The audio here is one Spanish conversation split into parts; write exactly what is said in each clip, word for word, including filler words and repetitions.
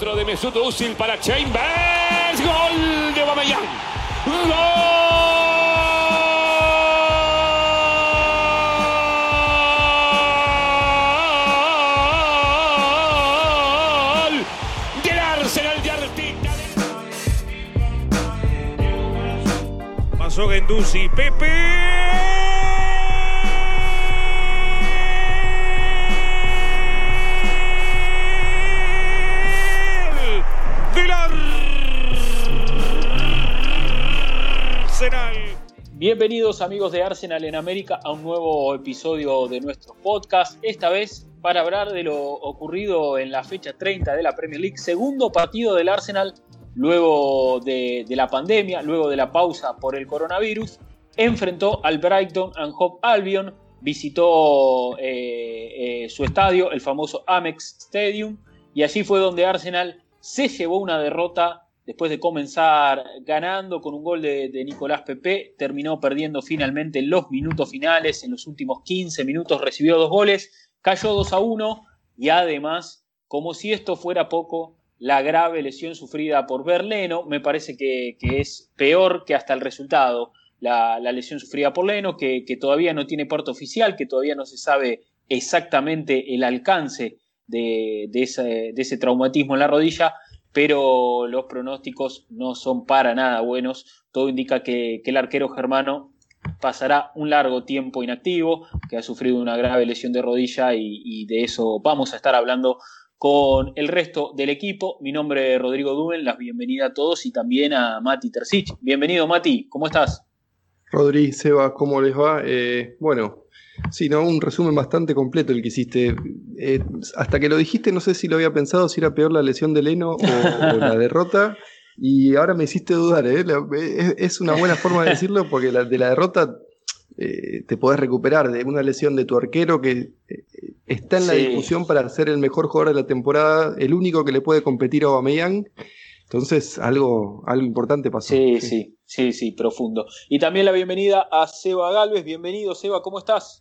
Centro de Mesut Özil para Chambers. Gol de Aubameyang. ¡Gol! Del Arsenal de Arteta. Pasó Guendouzi, Pepe. Bienvenidos amigos de Arsenal en América a un nuevo episodio de nuestro podcast, esta vez para hablar de lo ocurrido en la fecha treinta de la Premier League, segundo partido del Arsenal luego de, de la pandemia, luego de la pausa por el coronavirus. Enfrentó al Brighton and Hove Albion, visitó eh, eh, su estadio, el famoso Amex Stadium, y allí fue donde Arsenal se llevó una derrota. Después de comenzar ganando con un gol de, de Nicolás Pepe, terminó perdiendo finalmente en los minutos finales. En los últimos quince minutos recibió dos goles, cayó dos a uno y además, como si esto fuera poco, la grave lesión sufrida por Bernd Leno, me parece que, que es peor que hasta el resultado. La, la lesión sufrida por Leno, que, que todavía no tiene parte oficial, que todavía no se sabe exactamente el alcance de, de, ese, de ese traumatismo en la rodilla, pero los pronósticos no son para nada buenos. Todo indica que, que el arquero germano pasará un largo tiempo inactivo, que ha sufrido una grave lesión de rodilla y, y de eso vamos a estar hablando con el resto del equipo. Mi nombre es Rodrigo Duben, las bienvenida a todos y también a Mati Terzic. Bienvenido Mati, ¿cómo estás? Rodri, Seba, ¿cómo les va? Eh, bueno... Sí, no, un resumen bastante completo el que hiciste. Eh, hasta que lo dijiste no sé si lo había pensado, si era peor la lesión de Leno o, o la derrota, y ahora me hiciste dudar, ¿eh? La, es, es una buena forma de decirlo porque la, de la derrota eh, te podés recuperar, de una lesión de tu arquero que eh, está en la sí. discusión para ser el mejor jugador de la temporada, el único que le puede competir a Aubameyang. Entonces, algo, algo importante pasó. Sí, sí, sí, sí, sí, profundo. Y también la bienvenida a Seba Galvez. Bienvenido, Seba, ¿cómo estás?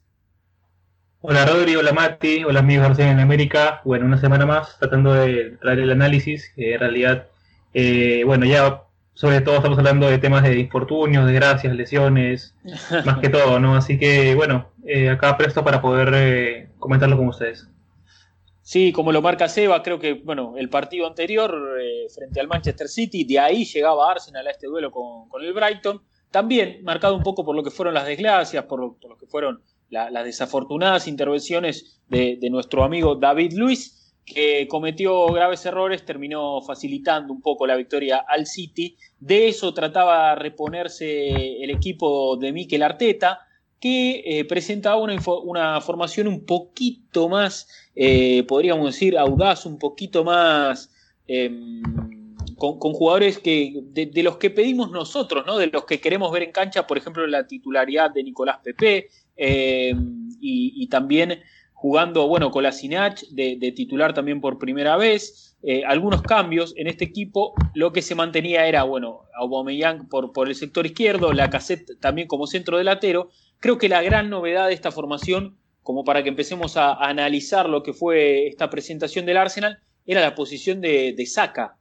Hola Rodri, hola Mati, hola amigos de Arsenal en América. Bueno, una semana más tratando de traer el análisis, que en realidad, eh, bueno, ya sobre todo estamos hablando de temas de infortunios, desgracias, lesiones, más que todo, ¿no? Así que, bueno, eh, acá presto para poder eh, comentarlo con ustedes. Sí, como lo marca Seba, creo que bueno, el partido anterior eh, frente al Manchester City, de ahí llegaba Arsenal a este duelo con, con el Brighton, también marcado un poco por lo que fueron las desgracias, por lo, por lo que fueron la, las desafortunadas intervenciones de, de nuestro amigo David Luiz, que cometió graves errores, terminó facilitando un poco la victoria al City. De eso trataba de reponerse el equipo de Mikel Arteta, que eh, presentaba una, info, una formación un poquito más, eh, podríamos decir, audaz, un poquito más eh, con, con jugadores que de, de los que pedimos nosotros, ¿no? De los que queremos ver en cancha, por ejemplo, la titularidad de Nicolás Pepe, eh, y, y también jugando, bueno, Kolasinac de, de titular también por primera vez. Eh, algunos cambios en este equipo. Lo que se mantenía era, bueno, Aubameyang por, por el sector izquierdo, Lacazette también como centro delantero. Creo que la gran novedad de esta formación, como para que empecemos a, a analizar lo que fue esta presentación del Arsenal, era la posición de, de Saka,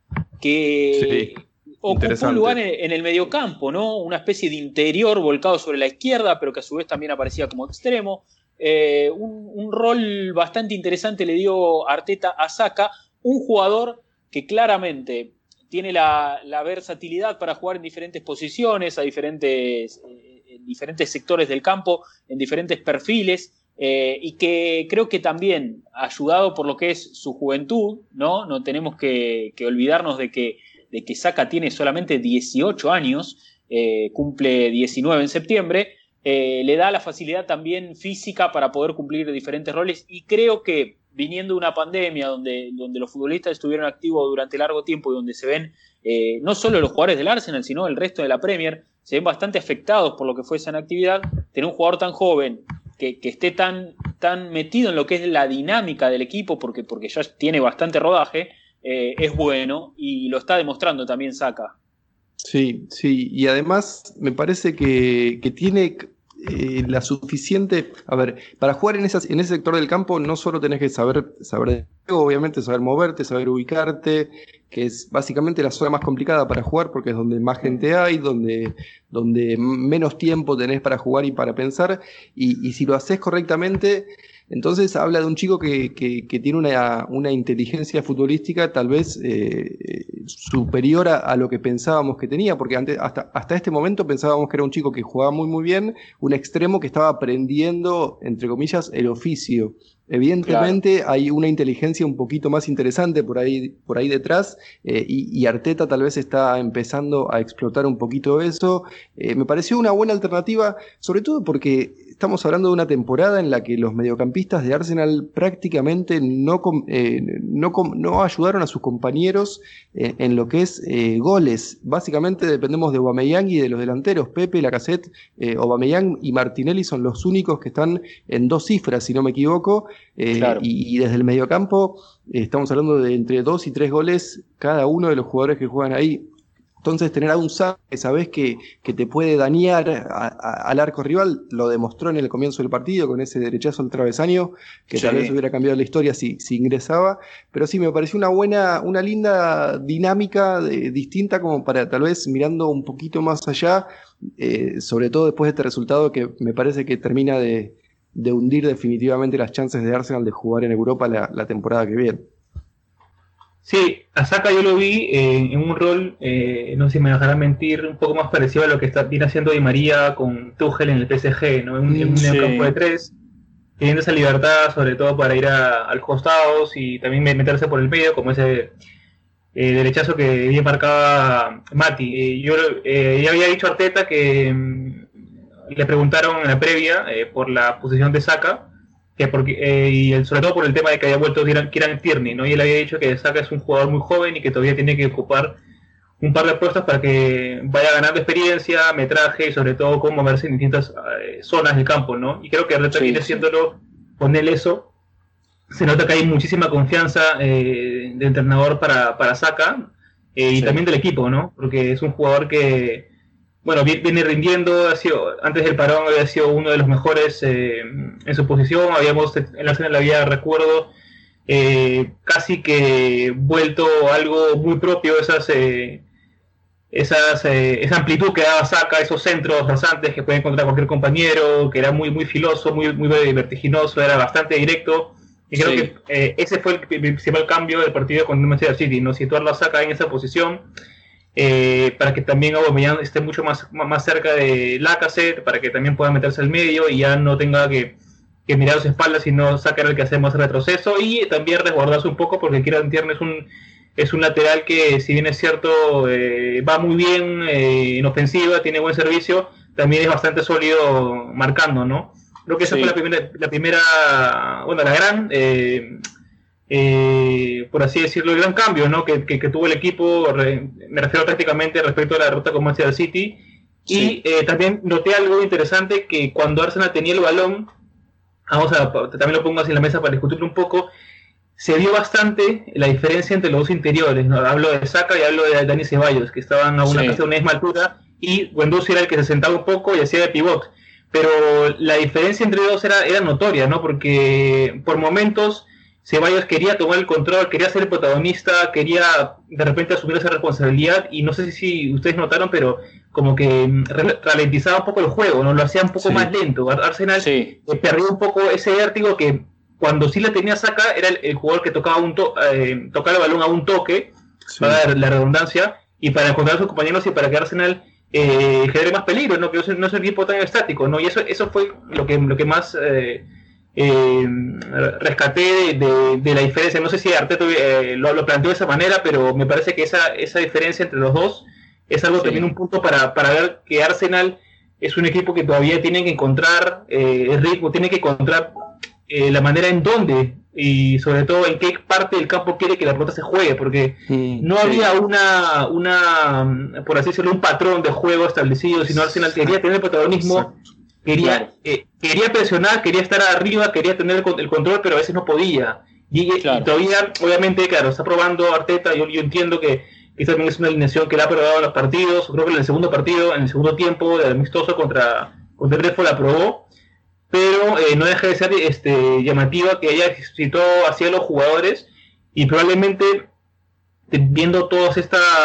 que sí, ocupó un lugar en, en el mediocampo, ¿no? Una especie de interior volcado sobre la izquierda, pero que a su vez también aparecía como extremo. Eh, un, un rol bastante interesante le dio Arteta a Saka, un jugador que claramente tiene la, la versatilidad para jugar en diferentes posiciones, a diferentes... Eh, en diferentes sectores del campo, en diferentes perfiles, eh, y que creo que también, ayudado por lo que es su juventud, no, no tenemos que, que olvidarnos de que, de que Saka tiene solamente dieciocho años, eh, cumple diecinueve en septiembre, eh, le da la facilidad también física para poder cumplir diferentes roles, y creo que viniendo de una pandemia donde, donde los futbolistas estuvieron activos durante largo tiempo y donde se ven eh, no solo los jugadores del Arsenal, sino el resto de la Premier, se ven bastante afectados por lo que fue esa inactividad. Tener un jugador tan joven que, que esté tan, tan metido en lo que es la dinámica del equipo, porque, porque ya tiene bastante rodaje, eh, es bueno y lo está demostrando también Saka. Sí, sí, y además me parece que, que tiene eh, la suficiente... A ver, para jugar en, esas, en ese sector del campo no solo tenés que saber, saber de juego, obviamente, saber moverte, saber ubicarte, que es básicamente la zona más complicada para jugar porque es donde más gente hay, donde, donde menos tiempo tenés para jugar y para pensar, y, y si lo haces correctamente... Entonces habla de un chico que, que, que tiene una, una inteligencia futbolística tal vez eh, superior a, a lo que pensábamos que tenía, porque antes, hasta, hasta este momento pensábamos que era un chico que jugaba muy muy bien, un extremo que estaba aprendiendo, entre comillas, el oficio. Evidentemente claro. Hay una inteligencia un poquito más interesante por ahí, por ahí detrás, eh, y, y Arteta tal vez está empezando a explotar un poquito eso. Eh, me pareció una buena alternativa, sobre todo porque estamos hablando de una temporada en la que los mediocampistas de Arsenal prácticamente no, eh, no, no ayudaron a sus compañeros eh, en lo que es eh, goles. Básicamente dependemos de Aubameyang y de los delanteros. Pepe, Lacazette, eh, Aubameyang y Martinelli son los únicos que están en dos cifras, si no me equivoco. Eh, claro. y, y desde el mediocampo eh, estamos hablando de entre dos y tres goles cada uno de los jugadores que juegan ahí. Entonces tener a un Saka que sabés que, que te puede dañar a, a, al arco rival, lo demostró en el comienzo del partido con ese derechazo al travesaño, que sí. Tal vez hubiera cambiado la historia si, si ingresaba, pero sí, me pareció una buena, una linda dinámica de, distinta como para tal vez mirando un poquito más allá, eh, sobre todo después de este resultado que me parece que termina de, de hundir definitivamente las chances de Arsenal de jugar en Europa la, la temporada que viene. Sí, a Saka yo lo vi eh, en un rol, eh, no sé si me dejará mentir, un poco más parecido a lo que está, viene haciendo Di María con Tuchel en el P S G, ¿no? En un, en un sí. campo de tres, teniendo esa libertad sobre todo para ir a, a los costados y también meterse por el medio, como ese eh, derechazo que bien marcaba Mati. Eh, yo eh, ya había dicho a Arteta que mm, le preguntaron en la previa eh, por la posición de Saka, que porque, eh, y el, sobre todo por el tema de que haya vuelto Kieran, Kieran Tierney, ¿no? Y él había dicho que Saka es un jugador muy joven y que todavía tiene que ocupar un par de puestos para que vaya ganando experiencia, metraje y sobre todo cómo moverse en distintas eh, zonas del campo, ¿no? Y creo que Arteta sí, viene sí. haciéndolo con él eso. Se nota que hay muchísima confianza eh, de entrenador para, para Saka eh, y sí. también del equipo, ¿no? Porque es un jugador que bueno, viene rindiendo, ha sido, antes del parón había sido uno de los mejores eh, en su posición, habíamos en la Arsenal había, recuerdo, eh, casi que vuelto algo muy propio, esas, eh, esas eh, esa amplitud que daba Saka, esos centros rasantes que puede encontrar cualquier compañero, que era muy muy filoso, muy, muy vertiginoso, era bastante directo, y creo sí. que eh, ese fue el principal cambio del partido con el Manchester City, ¿no? Situarlo a Saka en esa posición. Eh, para que también Aubameyang esté mucho más, más cerca de Lacazette, para que también pueda meterse al medio y ya no tenga que, que mirar sus espaldas, sino sacar el que hace más retroceso y también resguardarse un poco porque Kieran Tierney es un, es un lateral que, si bien es cierto, eh, va muy bien eh, en ofensiva, tiene buen servicio, también es bastante sólido marcando, ¿no? Creo que esa sí. fue la primera, la primera, bueno, la gran... Eh, Eh, por así decirlo, el gran cambio, ¿no? que, que, que tuvo el equipo, re, me refiero prácticamente respecto a la derrota con Manchester City. Sí. Y eh, también noté algo interesante, que cuando Arsenal tenía el balón, vamos a, también lo pongo así en la mesa para discutirlo un poco, se vio bastante la diferencia entre los dos interiores, ¿no? Hablo de Saka y hablo de Dani Ceballos, que estaban a una, sí. casi a una misma altura, y Guendouzi era el que se sentaba un poco y hacía de pivot. Pero la diferencia entre los dos era, era notoria, ¿no? Porque por momentos Ceballos quería tomar el control, quería ser el protagonista, quería de repente asumir esa responsabilidad, y no sé si, si ustedes notaron, pero como que ralentizaba un poco el juego, ¿no? Lo hacía un poco sí. más lento. Arsenal sí. perdió un poco ese vértigo que cuando sí la tenía Saka era el, el jugador que tocaba un to eh, tocaba el balón a un toque, sí. para dar la redundancia, y para encontrar a sus compañeros y para que Arsenal eh, genere más peligro, ¿no? Que no es, no es un equipo tan estático, ¿no? Y eso, eso fue lo que, lo que más... Eh, Eh, rescaté de, de, de la diferencia. No sé si Arteta eh, lo, lo planteó de esa manera, pero me parece que esa, esa diferencia entre los dos es algo sí. también un punto para, para ver que Arsenal es un equipo que todavía tiene que encontrar eh, el ritmo, tiene que encontrar eh, la manera en dónde y sobre todo en qué parte del campo quiere que la pelota se juegue, porque sí, no sí. había una, una, por así decirlo, un patrón de juego establecido, sino Arsenal quería tener protagonismo. Exacto. Quería, claro. eh, quería presionar, quería estar arriba, quería tener el, el control, pero a veces no podía. Y, claro. y todavía, obviamente, claro, está probando Arteta. Yo, yo entiendo que esta también es una alineación que le ha probado en los partidos. Creo que en el segundo partido, en el segundo tiempo, del amistoso contra, Codrefo la probó, pero eh, no deja de ser este, llamativa que ella citó hacia los jugadores y probablemente viendo todas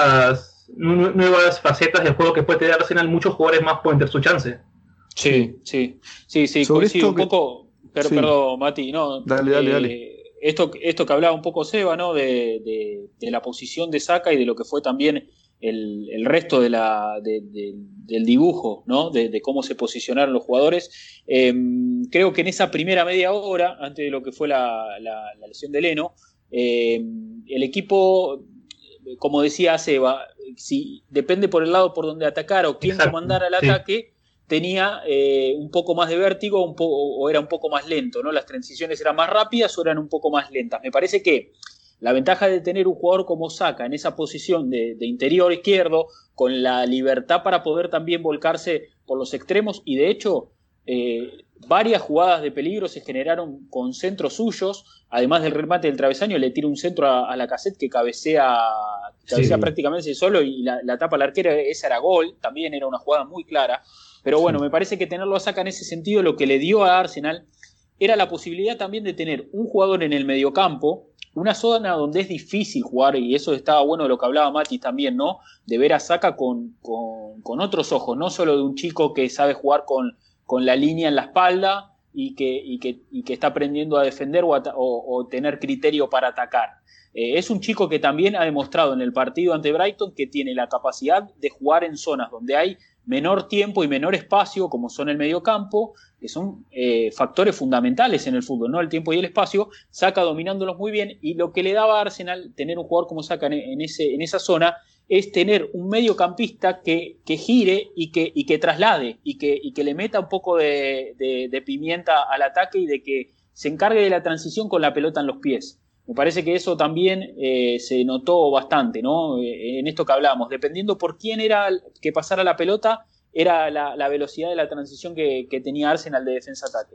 estas nu- nuevas facetas del juego que puede tener Arsenal, muchos jugadores más pueden tener su chance. Sí, sí, sí, sí, Sobre coincido esto un que- poco, pero sí. perdón, Mati, no, Dale, dale, eh, dale. Esto, esto que hablaba un poco Seba, ¿no? De, de, de la posición de Saka y de lo que fue también el, el resto de la, de, de, del dibujo, ¿no? De, de cómo se posicionaron los jugadores. Eh, creo que en esa primera media hora, antes de lo que fue la, la, la lesión de Leno, eh, el equipo, como decía Seba, si depende por el lado por donde atacar o quién Exacto, comandara el sí. ataque, tenía eh, un poco más de vértigo un poco, o era un poco más lento, ¿no? Las transiciones eran más rápidas o eran un poco más lentas. Me parece que la ventaja de tener un jugador como Saka en esa posición de, de interior izquierdo, con la libertad para poder también volcarse por los extremos, y de hecho eh, varias jugadas de peligro se generaron con centros suyos, además del remate del travesaño, le tira un centro a, a Lacazette que cabecea, cabecea Sí. prácticamente solo y la, la tapa al arquero, esa era gol, también era una jugada muy clara. Pero bueno, Sí. me parece que tenerlo a Saka en ese sentido lo que le dio a Arsenal era la posibilidad también de tener un jugador en el mediocampo, una zona donde es difícil jugar, y eso estaba bueno de lo que hablaba Mati también, ¿no? De ver a Saka con, con, con otros ojos, no solo de un chico que sabe jugar con, con la línea en la espalda y que, y que, y que está aprendiendo a defender o, a, o, o tener criterio para atacar. Eh, es un chico que también ha demostrado en el partido ante Brighton que tiene la capacidad de jugar en zonas donde hay menor tiempo y menor espacio, como son el mediocampo, que son eh, factores fundamentales en el fútbol, ¿no? El tiempo y el espacio, Saka dominándolos muy bien, y lo que le daba a Arsenal tener un jugador como Saka en, en, ese, en esa zona es tener un mediocampista que, que gire y que, y que traslade, y que, y que le meta un poco de, de, de pimienta al ataque y de que se encargue de la transición con la pelota en los pies. Me parece que eso también eh, se notó bastante, ¿no? Eh, en esto que hablábamos, dependiendo por quién era el que pasara la pelota, era la, la velocidad de la transición que, que tenía Arsenal de defensa-ataque.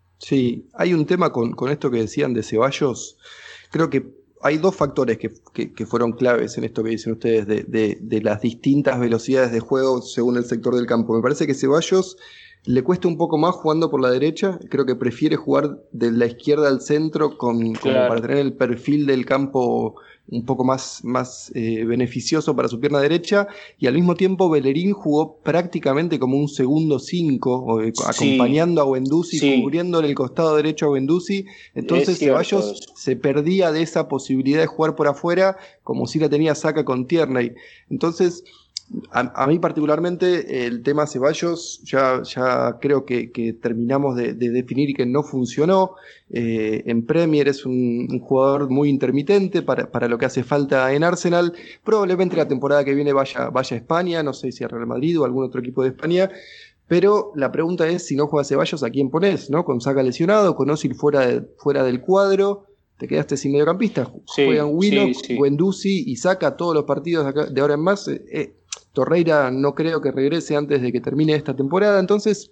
Sí, hay un tema con, con esto que decían de Ceballos. Creo que hay dos factores que, que, que fueron claves en esto que dicen ustedes de, de, de las distintas velocidades de juego según el sector del campo. Me parece que Ceballos le cuesta un poco más jugando por la derecha. Creo que prefiere jugar de la izquierda al centro con, Claro. como para tener el perfil del campo un poco más, más eh, beneficioso para su pierna derecha, y al mismo tiempo Bellerín jugó prácticamente como un segundo cinco, eh, Sí. acompañando a Guendouzi, Sí. cubriéndole el costado derecho a Guendouzi. Entonces Es cierto Ceballos eso. se perdía de esa posibilidad de jugar por afuera como si la tenía Saka con Tierney. Entonces a, a mí particularmente el tema Ceballos ya, ya creo que, que terminamos de, de definir que no funcionó. Eh, en Premier es un, un jugador muy intermitente para, para lo que hace falta en Arsenal. Probablemente la temporada que viene vaya, vaya a España, no sé si a Real Madrid o algún otro equipo de España. Pero la pregunta es, si no juega Ceballos, ¿a quién pones? ¿No? Con Saka lesionado, con Ozil fuera, de, fuera del cuadro, te quedaste sin mediocampista. Sí, Juegan Willock, sí, sí. Guendouzi y Saka todos los partidos de, acá, de ahora en más. Eh, eh, Torreira no creo que regrese antes de que termine esta temporada, entonces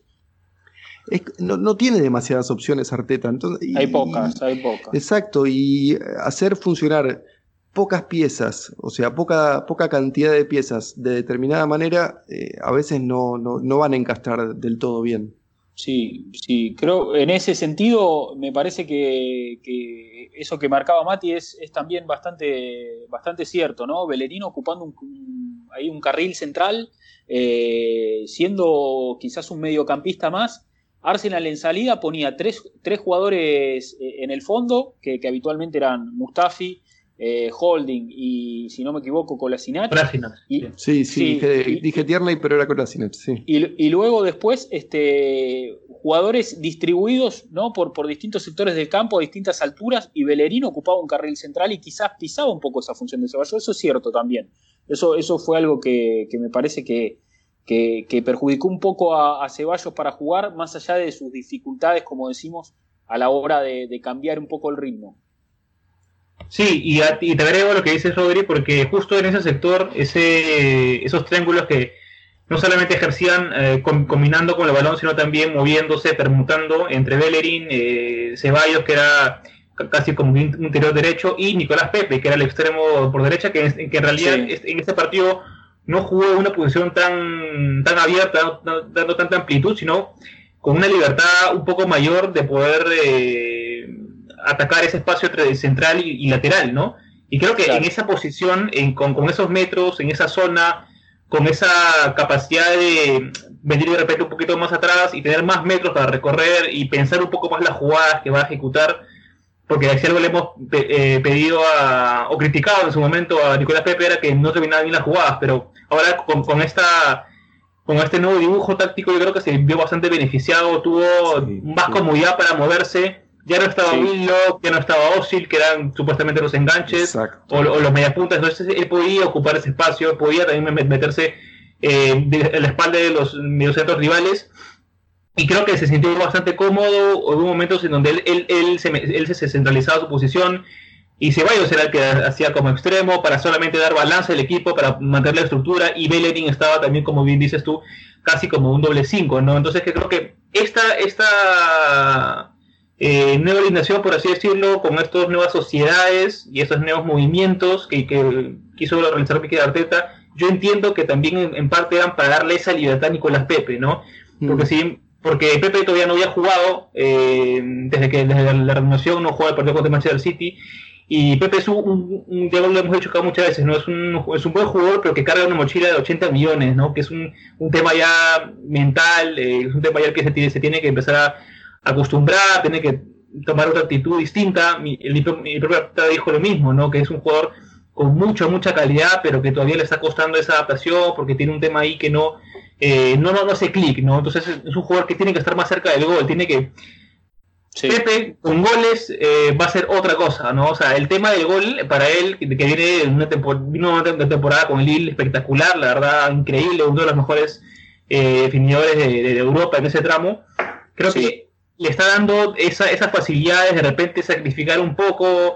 es, no, no tiene demasiadas opciones Arteta. Entonces, y, Hay pocas, hay pocas. Exacto, y hacer funcionar pocas piezas, o sea, poca, poca cantidad de piezas de determinada manera, eh, a veces no, no, no van a encastrar del todo bien. Sí, sí, creo en ese sentido me parece que, que eso que marcaba Mati es, es también bastante, bastante cierto, ¿no? Bellerín ocupando un, un, ahí un carril central, eh, siendo quizás un mediocampista más. Arsenal en salida ponía tres, tres jugadores en el fondo, que, que habitualmente eran Mustafi, eh, Holding y, si no me equivoco, Kolasinac. Kolasinac, Y, sí. Sí, sí, Sí, dije, y- dije Tierney, pero era Kolasinac, sí. Y, y luego después este, jugadores distribuidos, ¿no? por, por distintos sectores del campo a distintas alturas, y Bellerín ocupaba un carril central y quizás pisaba un poco esa función de Ceballos. Eso es cierto también. Eso, eso fue algo que, que me parece que, que, que perjudicó un poco a, a Ceballos para jugar, más allá de sus dificultades, como decimos, a la hora de, de cambiar un poco el ritmo. Sí, y, a- y te agrego lo que dice Rodri, porque justo en ese sector, ese, esos triángulos que no solamente ejercían eh, com- combinando con el balón, sino también moviéndose, permutando entre Bellerín, eh, Ceballos, que era c- casi como un interior derecho, y Nicolás Pepe, que era el extremo por derecha, que, es- que en realidad Sí. es- en este partido no jugó en una posición tan, tan abierta, dando, dando tanta amplitud, sino con una libertad un poco mayor de poder eh, atacar ese espacio central y, y lateral, ¿no? Y creo que claro. en esa posición, en, con, con esos metros, en esa zona, con esa capacidad de venir de repente un poquito más atrás y tener más metros para recorrer y pensar un poco más las jugadas que va a ejecutar, porque si algo le hemos eh, pedido a, o criticado en su momento a Nicolás Pepe era que no terminaba bien las jugadas, pero ahora con, con esta con este nuevo dibujo táctico yo creo que se vio bastante beneficiado, tuvo sí, más sí. comodidad para moverse, ya no estaba sí. Willock, ya no estaba Ozil, que eran supuestamente los enganches, o, o los mediapuntas, entonces él podía ocupar ese espacio, podía también meterse eh, de, de la espalda de los mediocentros rivales, y creo que se sintió bastante cómodo. Hubo momentos en donde él, él, él, se, él se centralizaba su posición y Ceballos era el que hacía como extremo para solamente dar balance al equipo, para mantener la estructura, y Bellerín estaba también, como bien dices tú, casi como un doble cinco, ¿no? Entonces que creo que esta, esta eh, nueva alineación, por así decirlo, con estas nuevas sociedades y estos nuevos movimientos que, que quiso realizar Mikel Arteta, yo entiendo que también en, en parte eran para darle esa libertad a Nicolás Pepe, ¿no? Porque mm. si porque Pepe todavía no había jugado, eh, desde que desde la, la renovación no juega el partido contra Manchester City, y Pepe es un, un, un ya lo hemos dicho acá muchas veces, ¿no? Es un, es un buen jugador, pero que carga una mochila de ochenta millones, ¿no? Que es un, un tema ya mental, eh, es un tema ya que se tiene, se tiene que empezar a acostumbrar, tiene que tomar otra actitud distinta. Mi, el, mi propio Arteta dijo lo mismo, ¿no? Que es un jugador con mucha, mucha calidad, pero que todavía le está costando esa adaptación, porque tiene un tema ahí que no Eh, no, no, no hace clic, ¿no? Entonces es un jugador que tiene que estar más cerca del gol, tiene que... Sí. Pepe con goles eh, va a ser otra cosa, ¿no? O sea, el tema del gol para él, que, que viene de una, tempor- una temporada con el Lille espectacular, la verdad, increíble, uno de los mejores eh, definidores de, de, de Europa en ese tramo, creo sí. que le está dando esa, esas facilidades de repente sacrificar un poco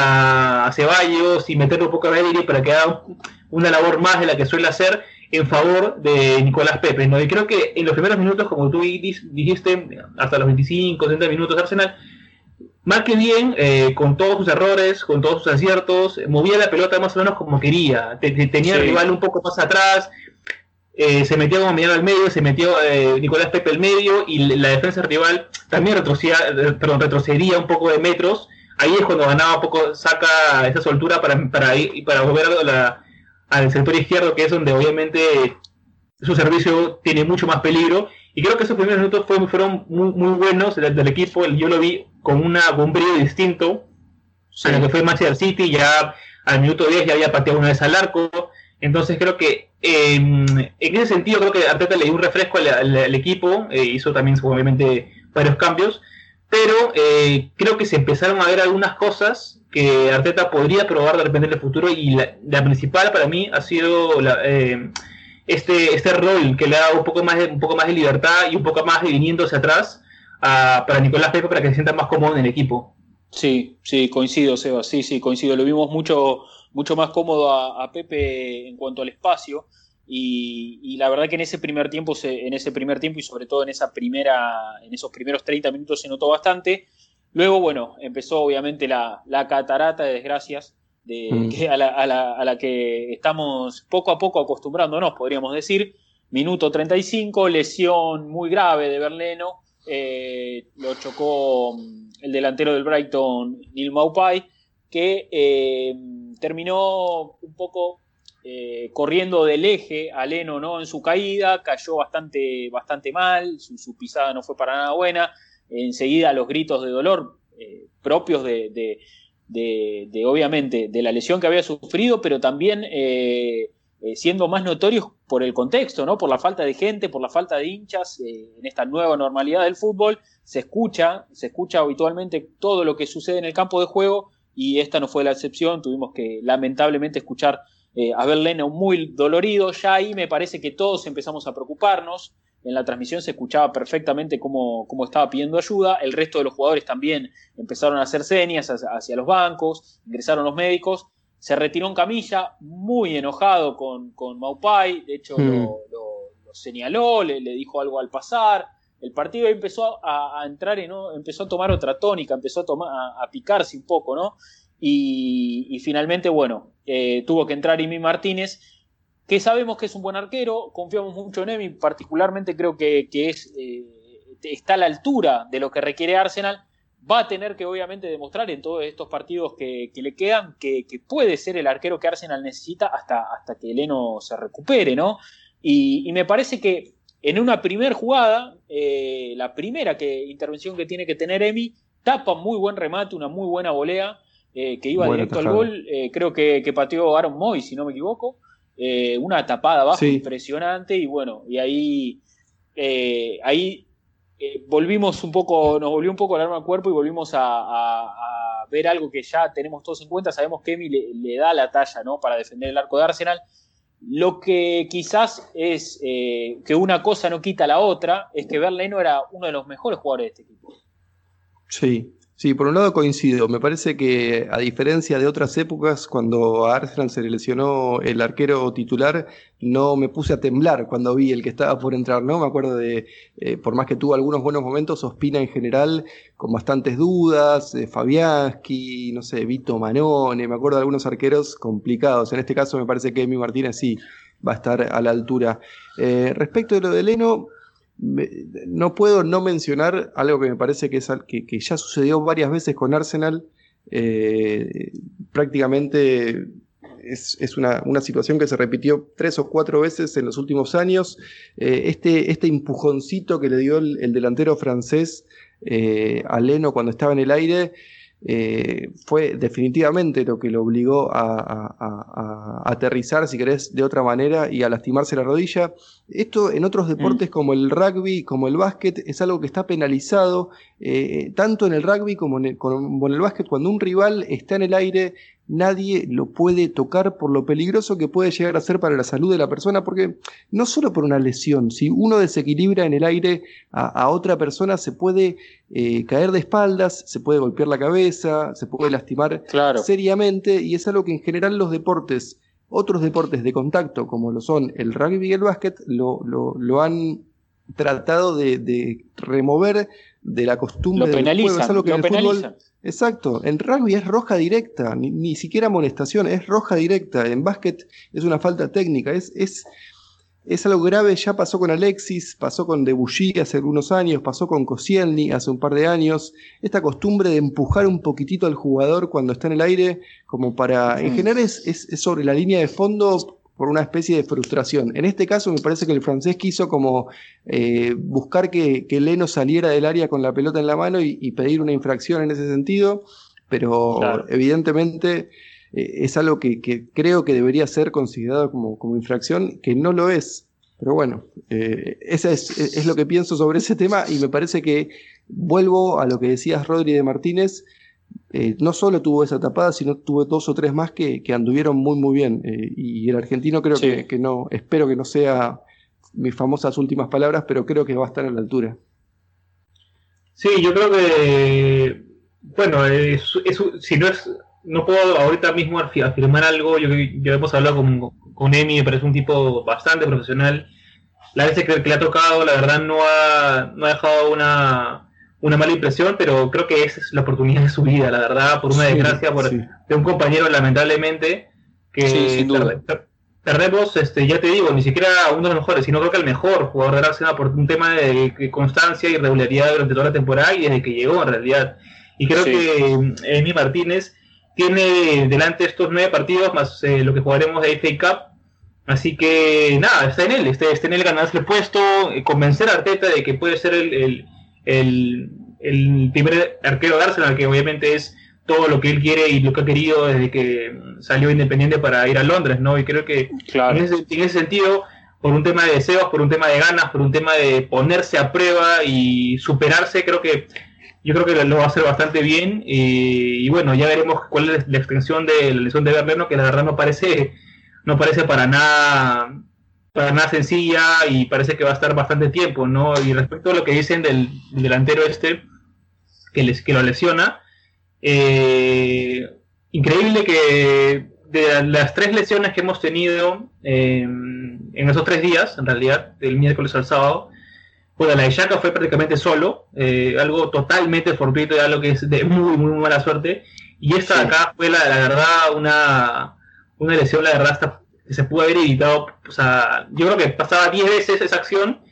a, a Ceballos y meterle un poco a Bellerín para que haga una labor más de la que suele hacer en favor de Nicolás Pepe, ¿no? Y creo que en los primeros minutos, como tú dijiste, hasta los veinticinco, treinta minutos de Arsenal, más que bien, eh, con todos sus errores, con todos sus aciertos, movía la pelota más o menos como quería, te, te, tenía sí. al rival un poco más atrás, eh, se metió como mediano al medio, se metió eh, Nicolás Pepe al medio, y la defensa rival también retrocedía, perdón, retrocedía un poco de metros. Ahí es cuando ganaba un poco, saca esa soltura para, para, ir, para volver a la al sector izquierdo, que es donde obviamente su servicio tiene mucho más peligro, y creo que esos primeros minutos fueron, fueron muy, muy buenos del, del equipo. Yo lo vi con, una, con un brillo distinto sí. a lo que fue Manchester City, ya al minuto diez ya había pateado una vez al arco, entonces creo que eh, en ese sentido creo que Arteta le dio un refresco al, al, al equipo, eh, hizo también obviamente varios cambios, pero eh, creo que se empezaron a ver algunas cosas que Arteta podría probar de repente en el futuro, y la, la principal para mí ha sido la, eh, este este rol que le da un poco más de, un poco más de libertad y un poco más de viniéndose atrás a, para Nicolás Pepe, para que se sienta más cómodo en el equipo. Sí, sí, coincido, Seba, sí, sí, coincido, lo vimos mucho, mucho más cómodo a, a Pepe en cuanto al espacio, y, y la verdad que en ese primer tiempo se, en ese primer tiempo y sobre todo en esa primera, en esos primeros treinta minutos se notó bastante. Luego, bueno, empezó obviamente la, la catarata de desgracias de, mm. que a, la, a, la, a la que estamos poco a poco acostumbrándonos, podríamos decir. Minuto treinta y cinco, lesión muy grave de Berleno, eh, lo chocó el delantero del Brighton, Neil Maupay, que eh, terminó un poco eh, corriendo del eje a Leno, ¿no? En su caída, cayó bastante, bastante mal, su, su pisada no fue para nada buena. Enseguida los gritos de dolor eh, propios de, de, de, de, obviamente, de la lesión que había sufrido, pero también eh, eh, siendo más notorios por el contexto, ¿no? Por la falta de gente, por la falta de hinchas, eh, en esta nueva normalidad del fútbol, se escucha, se escucha habitualmente todo lo que sucede en el campo de juego, y esta no fue la excepción. Tuvimos que lamentablemente escuchar eh, a Leno muy dolorido. Ya ahí me parece que todos empezamos a preocuparnos. En la transmisión se escuchaba perfectamente cómo, cómo estaba pidiendo ayuda. El resto de los jugadores también empezaron a hacer señas hacia, hacia los bancos, ingresaron los médicos. Se retiró en camilla, muy enojado con, con Maupay. De hecho, mm. lo, lo, lo señaló, le, le dijo algo al pasar. El partido empezó a, a entrar y no, empezó a tomar otra tónica, empezó a, tomar, a, a picarse un poco, ¿no? Y, y finalmente, bueno, eh, tuvo que entrar Imi Martínez. que sabemos que es un buen arquero, confiamos mucho en Emi, particularmente creo que, que es, eh, está a la altura de lo que requiere Arsenal. Va a tener que obviamente demostrar en todos estos partidos que, que le quedan que, que puede ser el arquero que Arsenal necesita hasta, hasta que Leno se recupere, ¿no? Y, y me parece que en una primera jugada, eh, la primera que, intervención que tiene que tener Emi, tapa muy buen remate, una muy buena volea, eh, que iba buena directo tajada. al gol, eh, creo que, que pateó Aaron Moy, si no me equivoco, eh, una tapada abajo Sí. impresionante, y bueno, y ahí, eh, ahí eh, volvimos un poco, nos volvió un poco el arma al cuerpo y volvimos a, a, a ver algo que ya tenemos todos en cuenta. Sabemos que Emi le, le da la talla, ¿no?, para defender el arco de Arsenal. Lo que quizás es eh, que una cosa no quita la otra, es que Bernd Leno era uno de los mejores jugadores de este equipo. Sí, sí, por un lado coincido. Me parece que a diferencia de otras épocas, cuando a Arsenal se le lesionó el arquero titular, no me puse a temblar cuando vi el que estaba por entrar, ¿no? Me acuerdo de, eh, por más que tuvo algunos buenos momentos, Ospina en general con bastantes dudas, eh, Fabianski, no sé, Vito Manone, me acuerdo de algunos arqueros complicados. En este caso me parece que Emi Martínez sí va a estar a la altura. Eh, respecto de lo de Leno, Me, no puedo no mencionar algo que me parece que, es, que, que ya sucedió varias veces con Arsenal. Eh, prácticamente es, es una, una situación que se repitió tres o cuatro veces en los últimos años. Eh, este, este empujoncito que le dio el, el delantero francés eh, a Leno cuando estaba en el aire eh, fue definitivamente lo que lo obligó a, a, a, a aterrizar, si querés, de otra manera y a lastimarse la rodilla. Esto en otros deportes mm. como el rugby, como el básquet, es algo que está penalizado, eh, tanto en el rugby como en el, como en el básquet. Cuando un rival está en el aire, nadie lo puede tocar por lo peligroso que puede llegar a ser para la salud de la persona, porque no solo por una lesión, si uno desequilibra en el aire a, a otra persona, se puede eh, caer de espaldas, se puede golpear la cabeza, se puede lastimar claro. seriamente, y es algo que en general los deportes, otros deportes de contacto, como lo son el rugby y el básquet, lo, lo, lo han tratado de, de remover de la costumbre lo del penalizan, juego. Es algo que lo en el penalizan. fútbol, exacto, en rugby es roja directa, ni, ni siquiera amonestación, es roja directa. En básquet es una falta técnica, es, es, es algo grave. Ya pasó con Alexis, pasó con Debussy hace algunos años, pasó con Koscielny hace un par de años. Esta costumbre de empujar un poquitito al jugador cuando está en el aire, como para, mm. en general es, es, es sobre la línea de fondo, por una especie de frustración. En este caso me parece que el francés quiso como eh, buscar que, que Leno saliera del área con la pelota en la mano y, y pedir una infracción en ese sentido, pero claro. evidentemente eh, es algo que, que creo que debería ser considerado como, como infracción, que no lo es. Pero bueno, eh, eso es, es lo que pienso sobre ese tema, y me parece que vuelvo a lo que decías, Rodri, de Martínez. Eh, no solo tuvo esa tapada, sino tuvo dos o tres más que, que anduvieron muy muy bien, eh, y el argentino creo sí. que, que no, espero que no sea mis famosas últimas palabras, pero creo que va a estar a la altura. Sí, yo creo que bueno, es, es, si no es, no puedo ahorita mismo afirmar algo. Yo, yo hemos hablado con, con Emi, me parece un tipo bastante profesional. La vez que, que le ha tocado, la verdad no ha, no ha dejado una una mala impresión, pero creo que esa es la oportunidad de su vida, la verdad, por una sí, desgracia por, sí. de un compañero, lamentablemente, que sí, sin duda. Per, perdemos, este, ya te digo, ni siquiera uno de los mejores, sino creo que el mejor jugador de Arsenal por un tema de, de constancia y regularidad durante toda la temporada y desde que llegó, en realidad. Y creo sí. que Emi Martínez tiene delante estos nueve partidos, más eh, lo que jugaremos de F A Cup, así que nada, está en él, está, está en él ganarse el puesto, eh, convencer a Arteta de que puede ser el... el El, el primer arquero de Arsenal, que obviamente es todo lo que él quiere y lo que ha querido desde que salió Independiente para ir a Londres, ¿no? Y creo que claro. en, ese, en ese sentido, por un tema de deseos, por un tema de ganas, por un tema de ponerse a prueba y superarse, creo que yo creo que lo va a hacer bastante bien, y, y bueno, ya veremos cuál es la extensión de la lesión de Bernd Leno, que la verdad no parece no parece para nada para nada sencilla, y parece que va a estar bastante tiempo, ¿no? Y respecto a lo que dicen del, del delantero este que, les, que lo lesiona, eh, increíble que de las tres lesiones que hemos tenido eh, en esos tres días, en realidad, del miércoles al sábado, pues la de Xhaka fue prácticamente solo, eh, algo totalmente fortuito, y algo que es de muy, muy mala suerte, y esta sí. de acá fue la, la verdad una, una lesión, la verdad, hasta que se pudo haber evitado. O sea, yo creo que pasaba diez veces esa acción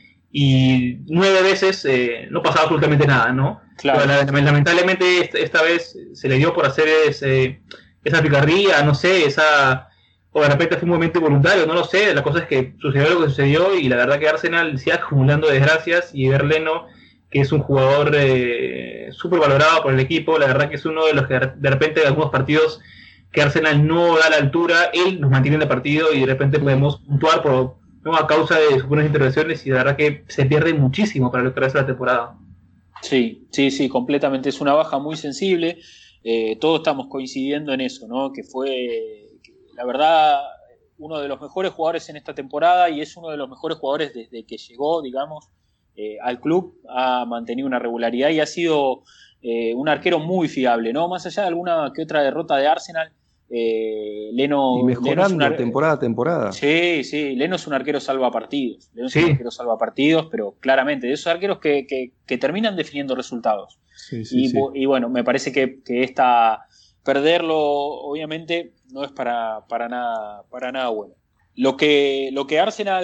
y nueve veces eh, no pasaba absolutamente nada, ¿no? Claro. Pero, lamentablemente esta, esta vez se le dio por hacer ese, esa picardía, no sé, esa... o de repente fue un movimiento voluntario, no lo sé. La cosa es que sucedió lo que sucedió y la verdad que Arsenal sigue acumulando desgracias, y ver Leno, que es un jugador eh, súper valorado por el equipo, la verdad que es uno de los que de repente en algunos partidos que Arsenal no da la altura, él nos mantiene en el partido y de repente podemos puntuar por, ¿no? a causa de sus buenas intervenciones, y la verdad que se pierde muchísimo para lo que resta de la temporada. Sí, sí, sí, completamente. Es una baja muy sensible. Eh, todos estamos coincidiendo en eso, ¿no? Que fue, que, la verdad, uno de los mejores jugadores en esta temporada, y es uno de los mejores jugadores desde que llegó, digamos, eh, al club. Ha mantenido una regularidad y ha sido eh, un arquero muy fiable, ¿no? Más allá de alguna que otra derrota de Arsenal, eh, Leno... Y mejorando Leno es ar... temporada a temporada. Sí, sí, Leno es un arquero salvapartidos. Leno sí. es un arquero salvapartidos, pero claramente, de esos arqueros que, que, que terminan definiendo resultados. Sí, sí, y, sí. y bueno, me parece que, que esta, perderlo, obviamente, no es para, para, nada, para nada bueno. Lo que, lo que Arsenal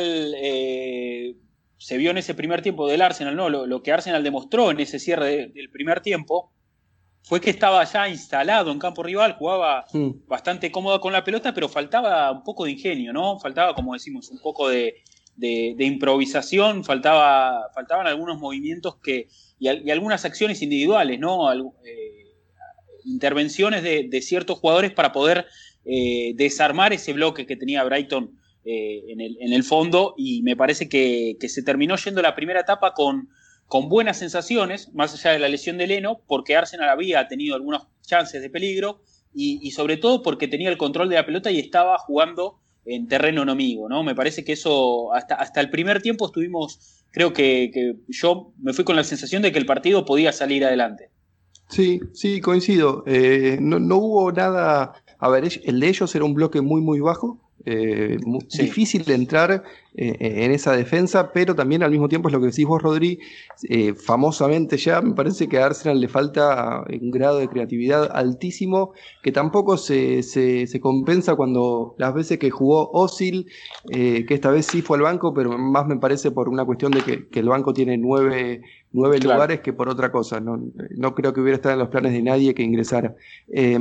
eh, se vio en ese primer tiempo del Arsenal, no, lo, lo que Arsenal demostró en ese cierre de, del primer tiempo, fue que estaba ya instalado en campo rival, jugaba mm. bastante cómodo con la pelota, pero faltaba un poco de ingenio, ¿no? Faltaba, como decimos, un poco de, de, de improvisación, faltaba, faltaban algunos movimientos que y, y algunas acciones individuales, ¿no? Al, eh, intervenciones de, de ciertos jugadores para poder eh, desarmar ese bloque que tenía Brighton eh, en, el, en el fondo, y me parece que, que se terminó yendo la primera etapa con con buenas sensaciones, más allá de la lesión de Leno, porque Arsenal había tenido algunas chances de peligro y, y sobre todo porque tenía el control de la pelota y estaba jugando en terreno enemigo, ¿no? Me parece que eso, hasta, hasta el primer tiempo estuvimos, creo que, que yo me fui con la sensación de que el partido podía salir adelante. Sí, sí, coincido. Eh, no, no hubo nada... A ver, el de ellos era un bloque muy, muy bajo. Eh, muy sí. Difícil de entrar eh, en esa defensa, pero también al mismo tiempo es lo que decís vos, Rodri, eh, famosamente ya me parece que a Arsenal le falta un grado de creatividad altísimo que tampoco se, se, se compensa cuando las veces que jugó Özil, eh, que esta vez sí fue al banco, pero más me parece por una cuestión de que, que el banco tiene nueve, nueve claro. lugares que por otra cosa, no, no creo que hubiera estado en los planes de nadie que ingresara. Eh,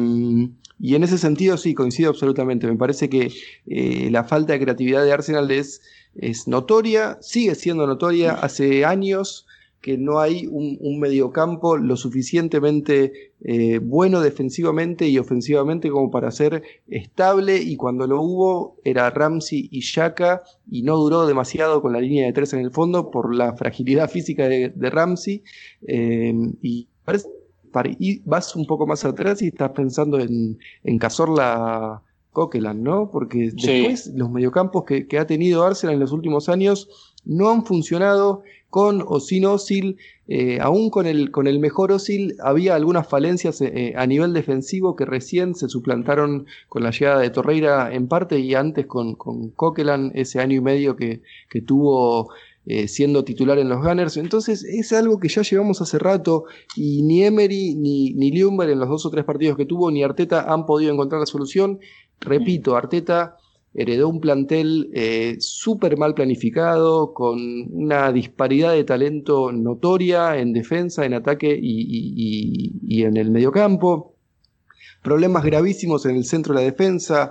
y en ese sentido sí, coincido absolutamente, me parece que eh, la falta de creatividad de Arsenal es, es notoria, sigue siendo notoria, hace años que no hay un, un mediocampo lo suficientemente eh, bueno defensivamente y ofensivamente como para ser estable, y cuando lo hubo era Ramsey y Xhaka, y no duró demasiado con la línea de tres en el fondo por la fragilidad física de, de Ramsey, eh, y parece, para, y vas un poco más atrás y estás pensando en, en Cazorla Coquelin, ¿no? Porque después sí. los mediocampos que, que ha tenido Arsenal en los últimos años no han funcionado con o sin Özil, eh, aún con el, con el mejor Özil había algunas falencias eh, a nivel defensivo que recién se suplantaron con la llegada de Torreira en parte, y antes con, con Coquelin, ese año y medio que, que tuvo eh, siendo titular en los Gunners. Entonces es algo que ya llevamos hace rato, y ni Emery ni, ni Ljungberg en los dos o tres partidos que tuvo, ni Arteta han podido encontrar la solución. Repito, Arteta heredó un plantel eh, súper mal planificado, con una disparidad de talento notoria en defensa, en ataque y, y, y, y en el mediocampo. Problemas gravísimos en el centro de la defensa,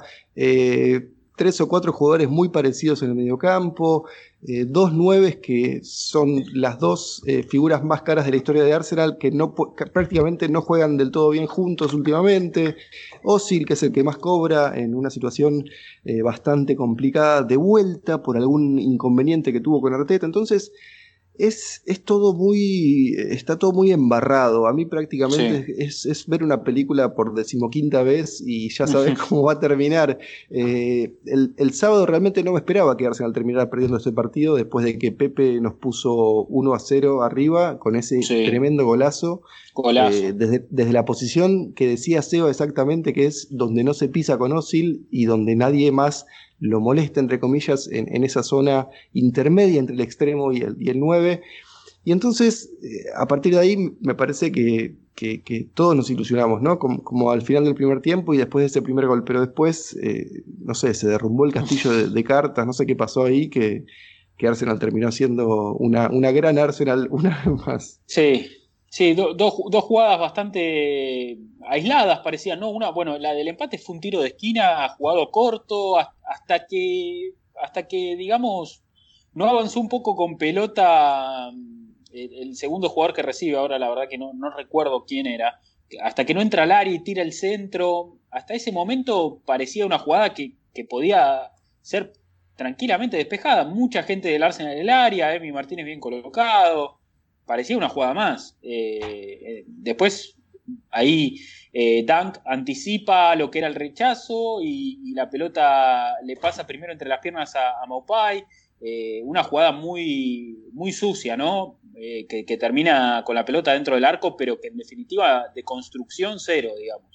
eh, tres o cuatro jugadores muy parecidos en el mediocampo, eh, dos nueves que son las dos eh, figuras más caras de la historia de Arsenal, que, no, que prácticamente no juegan del todo bien juntos últimamente. Özil, que es el que más cobra en una situación eh, bastante complicada, de vuelta por algún inconveniente que tuvo con Arteta. Entonces es, es todo muy, está todo muy embarrado. A mí prácticamente sí. es, es ver una película por decimoquinta vez y ya sabes cómo va a terminar. Eh, el, el sábado realmente no me esperaba que Arsenal terminara perdiendo ese partido después de que Pepe nos puso uno a cero arriba con ese sí. tremendo golazo. Golazo. Eh, desde, desde la posición que decía Seba exactamente, que es donde no se pisa con Özil y donde nadie más lo molesta, entre comillas, en, en esa zona intermedia entre el extremo y el, y el nueve. Y entonces, eh, a partir de ahí, me parece que, que, que todos nos ilusionamos, ¿no? Como, como al final del primer tiempo y después de ese primer gol, pero después, eh, no sé, se derrumbó el castillo de, de cartas, no sé qué pasó ahí, que, que Arsenal terminó siendo una, una gran Arsenal una vez más. Sí, sí, do, do, dos jugadas bastante aisladas parecían, ¿no? Una, bueno, la del empate fue un tiro de esquina jugado corto, hasta que, hasta que, digamos, no avanzó un poco con pelota el, el segundo jugador que recibe, ahora la verdad que no, no recuerdo quién era, hasta que no entra al área y tira el centro, hasta ese momento parecía una jugada que, que podía ser tranquilamente despejada, mucha gente del Arsenal en el área, Emi Martínez bien colocado, parecía una jugada más. Eh, eh, después ahí eh, Dunk anticipa lo que era el rechazo y, y la pelota le pasa primero entre las piernas a, a Maupay, eh, una jugada muy, muy sucia, ¿no? Eh, que, que termina con la pelota dentro del arco, pero que en definitiva de construcción cero, digamos.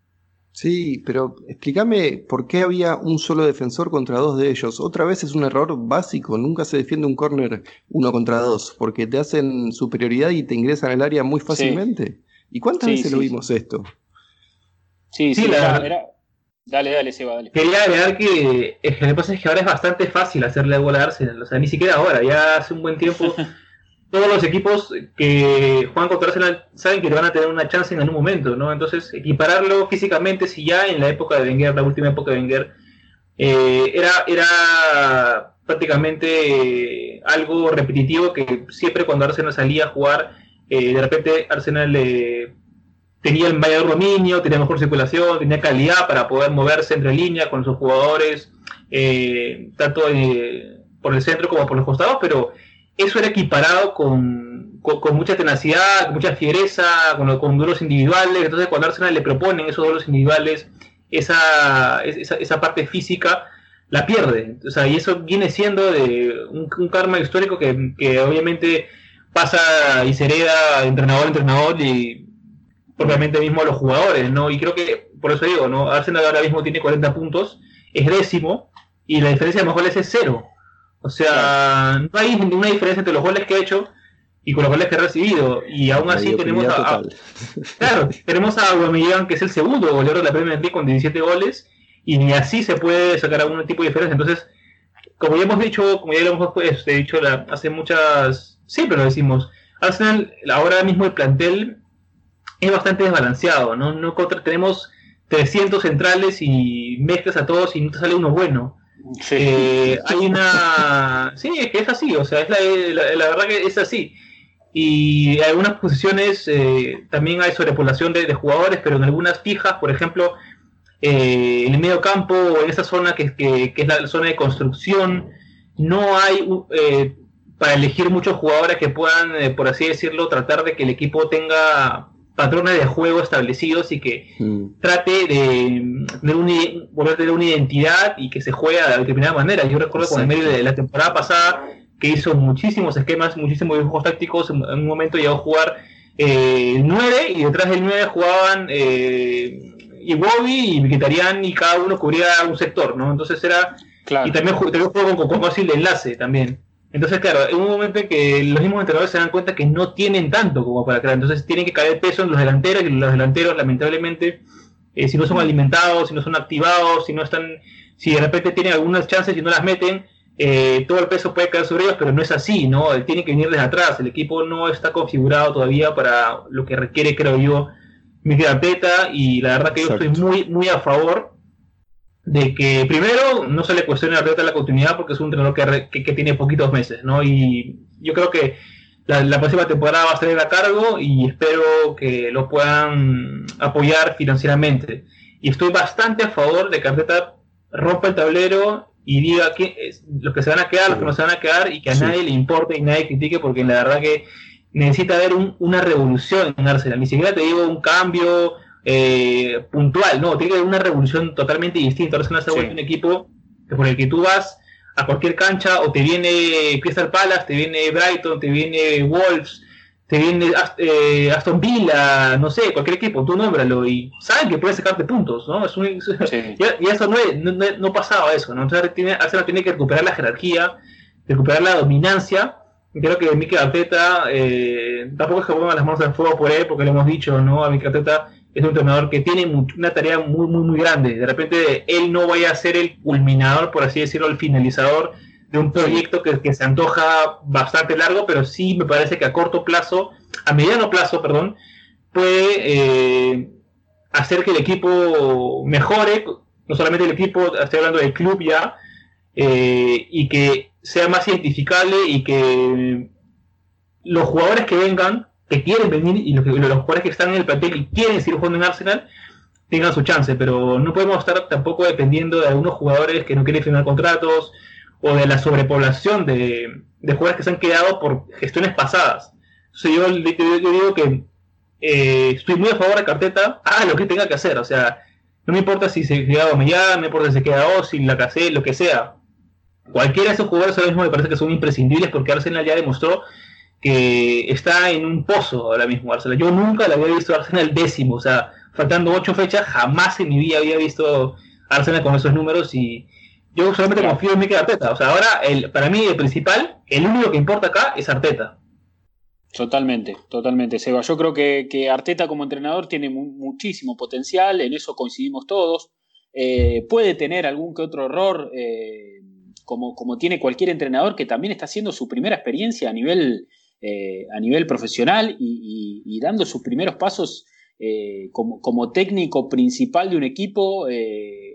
Sí, pero explícame por qué había un solo defensor contra dos de ellos. Otra vez es un error básico, nunca se defiende un córner uno contra dos, porque te hacen superioridad y te ingresan al área muy fácilmente. Sí. ¿Y cuántas sí, veces sí, lo vimos sí. esto? Sí, sí, sí la... era, era... Dale, dale, Seba, dale. Quería agregar que lo que pasa es que ahora es bastante fácil hacerle gol a Arsenal, o sea, ni siquiera ahora, ya hace un buen tiempo... Todos los equipos que juegan contra Arsenal saben que le van a tener una chance en algún momento, ¿no? Entonces, equipararlo físicamente, si ya en la época de Wenger, la última época de Wenger, eh, era, era prácticamente algo repetitivo que siempre cuando Arsenal salía a jugar, eh, de repente Arsenal eh, tenía el mayor dominio, tenía mejor circulación, tenía calidad para poder moverse entre líneas con sus jugadores, eh, tanto eh, por el centro como por los costados, pero eso era equiparado con, con, con mucha tenacidad, con mucha fiereza, con, con duelos individuales. Entonces cuando Arsenal le proponen esos duelos individuales, esa, esa, esa parte física la pierde. O sea, y eso viene siendo de un, un karma histórico que, que obviamente pasa y se hereda de entrenador a entrenador y propiamente mismo a los jugadores, ¿no? Y creo que, por eso digo, ¿no? Arsenal ahora mismo tiene cuarenta puntos, es décimo, y la diferencia de los goles es cero. O sea, no hay ninguna diferencia entre los goles que ha hecho y con los goles que ha recibido. Y aún así tenemos a, a claro, tenemos a Aubameyang, que es el segundo goleador de la Premier League con diecisiete goles, y ni así se puede sacar algún tipo de diferencia. Entonces, como ya hemos dicho, como ya lo hemos pues, dicho la, hace muchas, siempre lo decimos, Arsenal ahora mismo el plantel es bastante desbalanceado, ¿no? No contra, tenemos trescientos centrales y mezclas a todos y no te sale uno bueno. Sí. Eh, hay una... Sí, es que es así, o sea, es la, la, la verdad que es así. Y en algunas posiciones eh, también hay sobrepoblación de, de jugadores, pero en algunas fijas, por ejemplo, eh, en el medio campo o en esa zona que, que, que es la zona de construcción, no hay eh, para elegir muchos jugadores que puedan, eh, por así decirlo, tratar de que el equipo tenga patrones de juego establecidos y que mm. trate de tener una, volver a tener una identidad y que se juegue de determinada manera. Yo recuerdo con el medio de la temporada pasada que hizo muchísimos esquemas, muchísimos dibujos tácticos. En un momento llegó a jugar eh, el nueve y detrás del nueve jugaban eh, Iwobi y Mkhitaryan y cada uno cubría un sector, ¿no? Entonces era... Claro. Y también jugó con, con, con fácil de enlace también. Entonces, claro, en un momento en que los mismos entrenadores se dan cuenta que no tienen tanto como para crear, entonces tienen que caer peso en los delanteros, y los delanteros, lamentablemente, eh, si no son alimentados, si no son activados, si no están, si de repente tienen algunas chances y no las meten, eh, todo el peso puede caer sobre ellos, pero no es así, ¿no? Tiene que venir desde atrás, el equipo no está configurado todavía para lo que requiere, creo yo, Mikel Arteta, y la verdad que Exacto. yo estoy muy, muy a favor de que primero no se le cuestione a Arteta la continuidad porque es un entrenador que, que, que tiene poquitos meses, ¿no? Y yo creo que la, la próxima temporada va a salir a cargo y espero que lo puedan apoyar financieramente. Y estoy bastante a favor de que Arteta rompa el tablero y diga que es, los que se van a quedar, los que no se van a quedar, y que a sí. nadie le importe y nadie critique, porque la verdad que necesita haber un, una revolución en Arsenal. Ni siquiera te digo un cambio Eh, puntual, no, tiene que haber una revolución totalmente distinta. Arsenal se ha vuelto sí. un equipo que por el que tú vas a cualquier cancha, o te viene Crystal Palace, te viene Brighton, te viene Wolves, te viene eh, Aston Villa, no sé, cualquier equipo, tú nómbralo y saben que pueden sacarte puntos, ¿no? Es un, sí. ya, ya eso no, es, no, no pasaba eso, ¿no? Entonces tiene, Arsenal tiene que recuperar la jerarquía, recuperar la dominancia creo que Mikel Arteta, eh, tampoco es que ponga las manos al fuego por él, porque lo hemos dicho, ¿no? A Mikel Arteta es un entrenador que tiene una tarea muy, muy, muy grande. De repente él no vaya a ser el culminador, por así decirlo, el finalizador de un proyecto que, que se antoja bastante largo, pero sí me parece que a corto plazo, a mediano plazo, perdón, puede eh, hacer que el equipo mejore, no solamente el equipo, estoy hablando del club ya, eh, y que sea más identificable y que los jugadores que vengan, que quieren venir, y los, los jugadores que están en el plantel y quieren seguir jugando en Arsenal, tengan su chance, pero no podemos estar tampoco dependiendo de algunos jugadores que no quieren firmar contratos, o de la sobrepoblación de, de jugadores que se han quedado por gestiones pasadas. Entonces yo, yo, yo digo que eh, estoy muy a favor de que Arteta haga lo que tenga que hacer, o sea, no me importa si se queda Aubameyang, no me importa si se queda Ozil, Lacazette, lo que sea. Cualquiera de esos jugadores ahora mismo me parece que son imprescindibles, porque Arsenal ya demostró que está en un pozo ahora mismo. Arsenal, yo nunca le había visto a Arsenal décimo, o sea, faltando ocho fechas, jamás en mi vida había visto a Arsenal con esos números, y yo solamente Claro. confío en Mikel Arteta. O sea, ahora, el, para mí, el principal, el único que importa acá es Arteta. Totalmente, totalmente, Seba. Yo creo que, que Arteta como entrenador tiene mu- muchísimo potencial, en eso coincidimos todos. Eh, puede tener algún que otro error, eh, como, como tiene cualquier entrenador que también está haciendo su primera experiencia a nivel, eh, a nivel profesional y, y- y dando sus primeros pasos eh, como, como técnico principal de un equipo. Eh,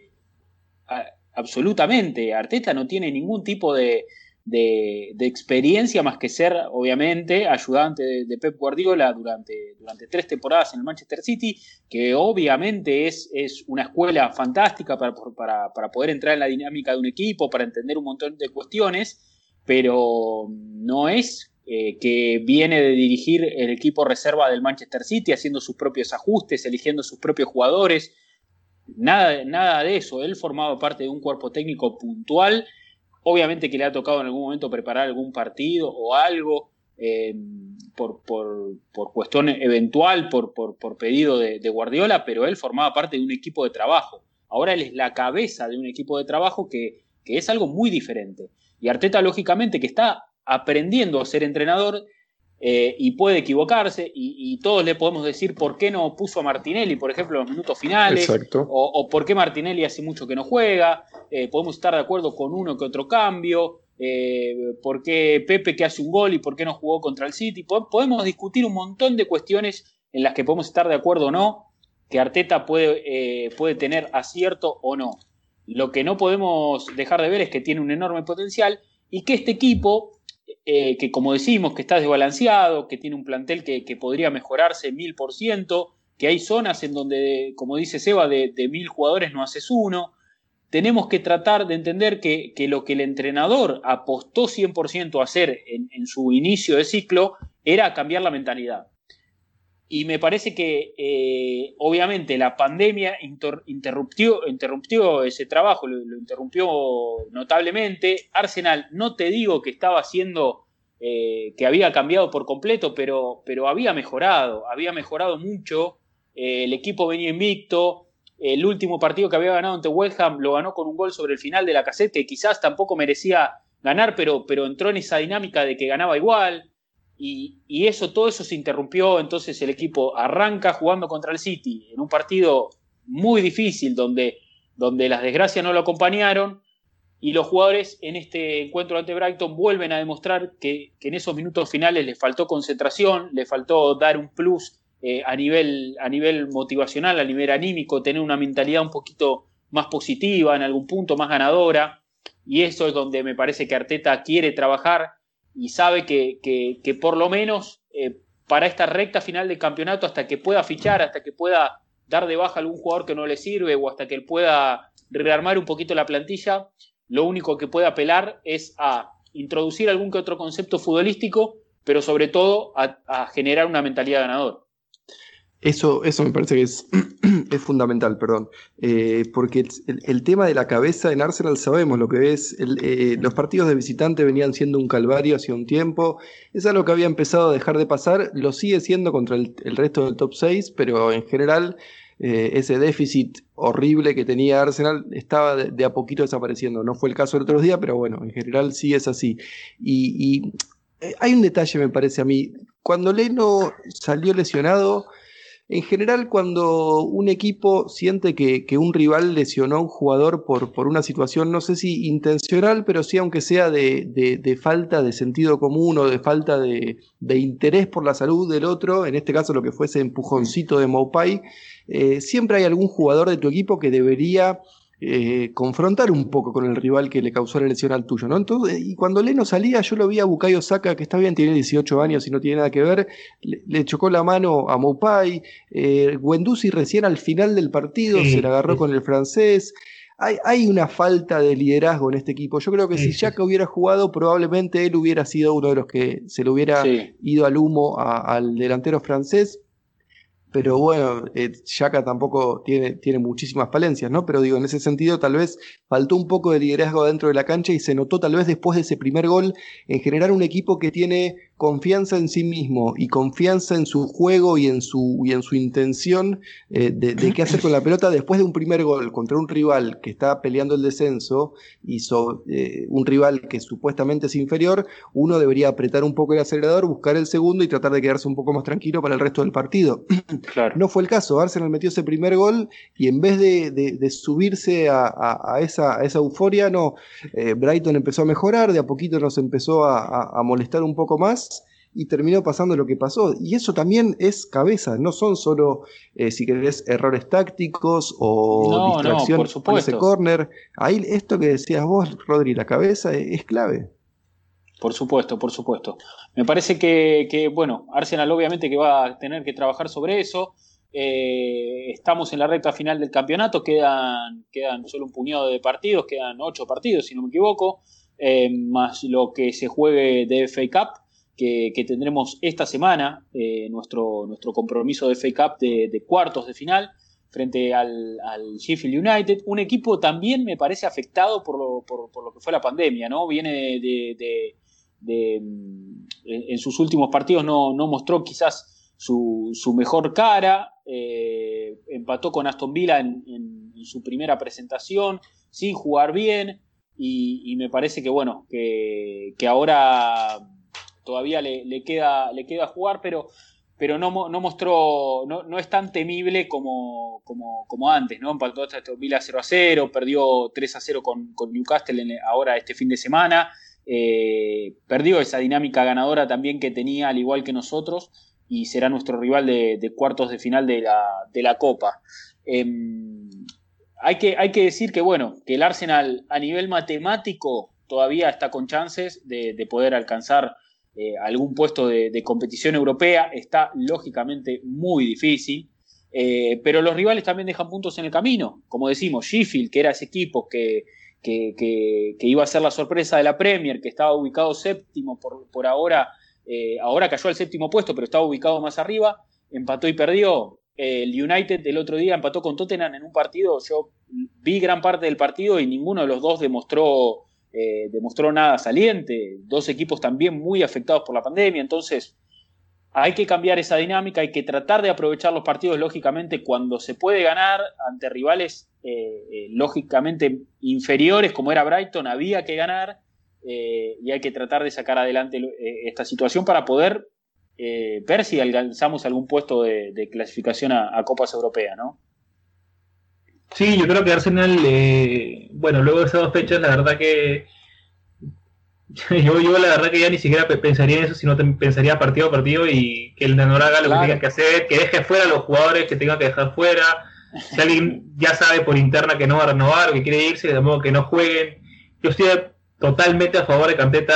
a- absolutamente, Arteta no tiene ningún tipo de de, de experiencia más que ser, obviamente, ayudante de, de Pep Guardiola durante, durante tres temporadas en el Manchester City, que obviamente es, es una escuela fantástica para, para, para poder entrar en la dinámica de un equipo, para entender un montón de cuestiones, pero no es eh, que viene de dirigir el equipo reserva del Manchester City, haciendo sus propios ajustes, eligiendo sus propios jugadores, nada, nada de eso. Él formaba parte de un cuerpo técnico puntual. Obviamente que le ha tocado en algún momento preparar algún partido o algo eh, por, por, por cuestión eventual, por, por, por pedido de, de Guardiola, pero él formaba parte de un equipo de trabajo. Ahora él es la cabeza de un equipo de trabajo que, que es algo muy diferente. Y Arteta, lógicamente, que está aprendiendo a ser entrenador eh, y puede equivocarse, y, y todos le podemos decir por qué no puso a Martinelli, por ejemplo, en los minutos finales, Exacto. o, o por qué Martinelli hace mucho que no juega. Eh, podemos estar de acuerdo con uno que otro cambio, eh, por qué Pepe que hace un gol y por qué no jugó contra el City. Podemos discutir un montón de cuestiones en las que podemos estar de acuerdo o no, que Arteta puede, eh, puede tener acierto o no. Lo que no podemos dejar de ver es que tiene un enorme potencial y que este equipo, eh, que como decimos, que está desbalanceado, que tiene un plantel que, que podría mejorarse mil por ciento, que hay zonas en donde, como dice Seba, de, de mil jugadores no haces uno. Tenemos que tratar de entender que, que lo que el entrenador apostó cien por ciento a hacer en, en su inicio de ciclo era cambiar la mentalidad. Y me parece que, eh, obviamente, la pandemia inter, interrumpió, interrumpió ese trabajo, lo, lo interrumpió notablemente. Arsenal, no te digo que estaba haciendo, eh, que había cambiado por completo, pero, pero había mejorado, había mejorado mucho. Eh, el equipo venía invicto. El último partido que había ganado ante West Ham lo ganó con un gol sobre el final de Lacazette, que quizás tampoco merecía ganar, pero, pero entró en esa dinámica de que ganaba igual. Y, y eso, todo eso se interrumpió. Entonces el equipo arranca jugando contra el City en un partido muy difícil donde, donde las desgracias no lo acompañaron, y los jugadores en este encuentro ante Brighton vuelven a demostrar que, que en esos minutos finales les faltó concentración, les faltó dar un plus eh, a, nivel, a nivel motivacional, a nivel anímico, tener una mentalidad un poquito más positiva, en algún punto más ganadora, y eso es donde me parece que Arteta quiere trabajar y sabe que, que, que por lo menos eh, para esta recta final del campeonato, hasta que pueda fichar, hasta que pueda dar de baja a algún jugador que no le sirve, o hasta que él pueda rearmar un poquito la plantilla, lo único que puede apelar es a introducir algún que otro concepto futbolístico, pero sobre todo a, a generar una mentalidad ganadora. Eso, eso me parece que es, es fundamental, perdón, eh, porque el, el, el tema de la cabeza en Arsenal sabemos lo que es. El, eh, los partidos de visitante venían siendo un calvario hace un tiempo, es algo que había empezado a dejar de pasar, lo sigue siendo contra el, el resto del top seis, pero en general eh, ese déficit horrible que tenía Arsenal estaba de, de a poquito desapareciendo. No fue el caso el otro día, pero bueno, en general sí es así. Y... y eh, hay un detalle, me parece a mí. Cuando Leno salió lesionado, en general cuando un equipo siente que, que un rival lesionó a un jugador por, por una situación, no sé si intencional, pero sí aunque sea de, de, de falta de sentido común o de falta de, de interés por la salud del otro, en este caso lo que fue ese empujoncito de Maupay, eh, siempre hay algún jugador de tu equipo que debería eh, confrontar un poco con el rival que le causó la lesión al tuyo, ¿no? Entonces, y cuando Leno salía, yo lo vi a Bukayo Saka, que está bien, tiene dieciocho años y no tiene nada que ver, le, le chocó la mano a Maupay, eh, Guendouzi recién al final del partido sí, se la agarró sí. con el francés. Hay, hay una falta de liderazgo en este equipo. Yo creo que sí, si Xhaka sí. hubiera jugado, probablemente él hubiera sido uno de los que se le hubiera sí. ido al humo a, al delantero francés. Pero bueno, eh, Xhaka tampoco tiene, tiene muchísimas falencias, ¿no? Pero digo, en ese sentido tal vez faltó un poco de liderazgo dentro de la cancha y se notó tal vez después de ese primer gol en generar un equipo que tiene confianza en sí mismo y confianza en su juego y en su, y en su intención eh, de, de qué hacer con la pelota después de un primer gol contra un rival que está peleando el descenso y so, eh, un rival que supuestamente es inferior. Uno debería apretar un poco el acelerador, buscar el segundo y tratar de quedarse un poco más tranquilo para el resto del partido. Claro. No fue el caso. Arsenal metió ese primer gol y en vez de, de, de subirse a, a, a, esa, a esa euforia, no, eh, Brighton empezó a mejorar, de a poquito nos empezó a, a, a molestar un poco más y terminó pasando lo que pasó. Y eso también es cabeza, no son solo, eh, si querés, errores tácticos o no, distracción no, por supuesto. Con ese córner. Ahí esto que decías vos, Rodri, la cabeza es, es clave. Por supuesto, por supuesto. Me parece que, que, bueno, Arsenal obviamente que va a tener que trabajar sobre eso. Eh, estamos en la recta final del campeonato, quedan, quedan solo un puñado de partidos, quedan ocho partidos, si no me equivoco, eh, más lo que se juegue de F A Cup, que, que tendremos esta semana, eh, nuestro, nuestro compromiso de F A Cup de, de cuartos de final, frente al, al Sheffield United, un equipo también me parece afectado por lo, por, por lo que fue la pandemia, ¿no? Viene de... de, de De, en sus últimos partidos no, no mostró quizás su, su mejor cara, eh, empató con Aston Villa en, en, en su primera presentación sin jugar bien y, y me parece que bueno que, que ahora todavía le, le, queda, le queda jugar, pero, pero no, no mostró, no, no es tan temible como, como, como antes, ¿no? Empató hasta Aston Villa cero a cero, perdió tres a cero con, con Newcastle en, ahora este fin de semana. Eh, perdió esa dinámica ganadora también que tenía al igual que nosotros y será nuestro rival de, de cuartos de final de la, de la Copa. Eh, hay, que, hay que decir que bueno, que el Arsenal a nivel matemático todavía está con chances de, de poder alcanzar eh, algún puesto de, de competición europea. Está lógicamente muy difícil, eh, pero los rivales también dejan puntos en el camino, como decimos, Sheffield, que era ese equipo que Que, que, que iba a ser la sorpresa de la Premier, que estaba ubicado séptimo por, por ahora, eh, ahora cayó al séptimo puesto, pero estaba ubicado más arriba, empató y perdió. Eh, el United el otro día empató con Tottenham en un partido, yo vi gran parte del partido y ninguno de los dos demostró, eh, demostró nada saliente, dos equipos también muy afectados por la pandemia, entonces hay que cambiar esa dinámica, hay que tratar de aprovechar los partidos lógicamente cuando se puede ganar ante rivales eh, eh, lógicamente inferiores como era Brighton, había que ganar eh, y hay que tratar de sacar adelante eh, esta situación para poder eh, ver si alcanzamos algún puesto de, de clasificación a, a Copas Europeas, ¿no? Sí, yo creo que Arsenal, eh, bueno, luego de esas dos fechas, la verdad que Yo, yo la verdad que ya ni siquiera pensaría en eso, sino pensaría partido a partido y que el entrenador haga lo claro. que tenga que hacer, que deje fuera a los jugadores que tenga que dejar fuera. Si alguien ya sabe por interna que no va a renovar o que quiere irse, de modo que no jueguen. Yo estoy totalmente a favor de que Arteta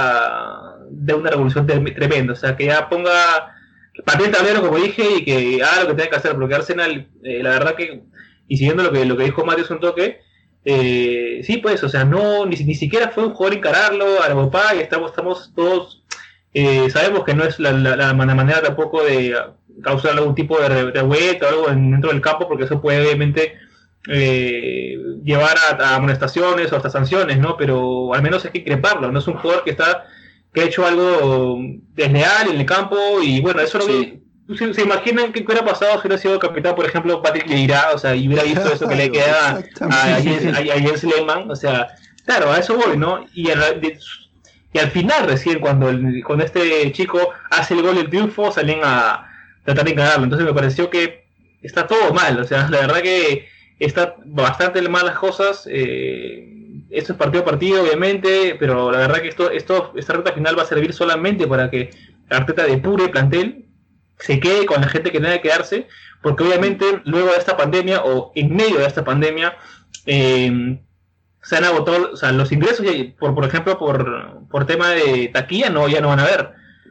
dé una revolución tremenda, o sea, que ya ponga patente el tablero, como dije, y que haga lo que tenga que hacer, porque Arsenal, eh, la verdad que, y siguiendo lo que, lo que dijo Matías un toque, Eh, sí, pues, o sea, no ni, ni siquiera fue un jugador encararlo a la papá y estamos, estamos todos, eh, sabemos que no es la, la, la manera tampoco de causar algún tipo de revuelta o algo en, dentro del campo, porque eso puede obviamente eh, llevar a, a amonestaciones o hasta sanciones, ¿no? Pero al menos hay que increparlo, no es un jugador que está que ha hecho algo desleal en el campo y bueno, eso sí. Lo que ¿Se, ¿Se imaginan qué hubiera pasado si hubiera sido capitán, por ejemplo, Patrick Vieira? O sea, y hubiera visto eso que le queda a, a, Jens, a, a Jens Lehmann. O sea, claro, a eso voy, ¿no? Y en, de, y al final recién cuando, el, cuando este chico hace el gol del triunfo salen a tratar de encararlo. Entonces me pareció que está todo mal, o sea, la verdad que está bastante mal las cosas. Eh, esto es partido a partido, obviamente, pero la verdad que esto, esto esta recta final va a servir solamente para que Arteta depure plantel, se quede con la gente que tenga que quedarse, porque obviamente luego de esta pandemia o en medio de esta pandemia eh, se han agotado, o sea, los ingresos, por por ejemplo, por, por tema de taquilla, no ya no van a haber.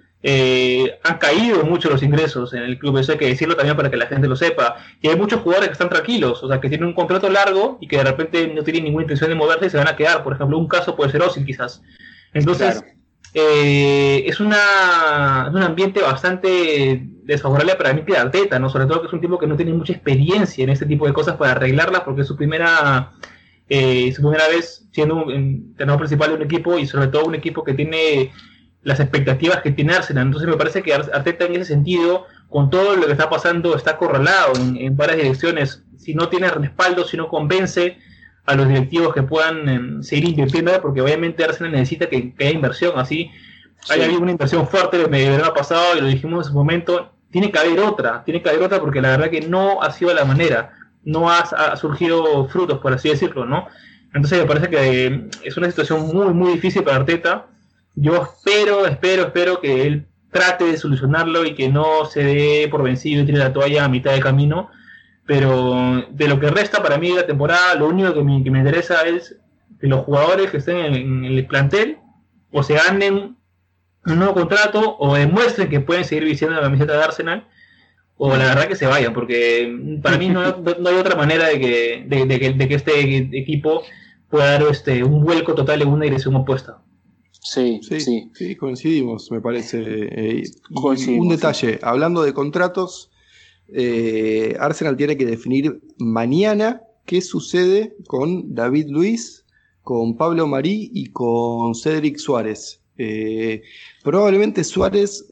Eh, han caído mucho los ingresos en el club, eso hay que decirlo también para que la gente lo sepa, y hay muchos jugadores que están tranquilos, o sea, que tienen un contrato largo y que de repente no tienen ninguna intención de moverse y se van a quedar. Por ejemplo, un caso puede ser Ozil quizás. Entonces claro. eh, es, una, es un ambiente bastante desfavorable para mí que Arteta, ¿no? Sobre todo que es un tipo que no tiene mucha experiencia en este tipo de cosas para arreglarlas, porque es su primera eh, su primera vez siendo un entrenador principal de un equipo, y sobre todo un equipo que tiene las expectativas que tiene Arsenal. Entonces me parece que Arteta en ese sentido, con todo lo que está pasando, está acorralado en, en varias direcciones. Si no tiene respaldo, si no convence a los directivos que puedan eh, seguir invirtiendo, porque obviamente Arsenal necesita que, que haya inversión. Así sí. Hay habido una inversión fuerte el verano pasado, y lo dijimos en su momento, tiene que haber otra, tiene que haber otra, porque la verdad que no ha sido la manera, no ha, ha surgido frutos, por así decirlo, ¿no? Entonces me parece que eh, es una situación muy, muy difícil para Arteta. Yo espero, espero, espero que él trate de solucionarlo y que no se dé por vencido y tire la toalla a mitad de camino. Pero de lo que resta para mí de la temporada, lo único que me, que me interesa es que los jugadores que estén en, en el plantel o se ganen un nuevo contrato o demuestren que pueden seguir vistiendo la camiseta de Arsenal, o la verdad que se vayan, porque para mí no, no hay otra manera de que, de, de, que, de que este equipo pueda dar este, un vuelco total en una dirección opuesta. Sí, sí, sí, sí, coincidimos, me parece. Eh, coincidimos, un detalle, sí. Hablando de contratos, eh, Arsenal tiene que definir mañana qué sucede con David Luiz, con Pablo Marí y con Cédric Suárez. Eh, probablemente Suárez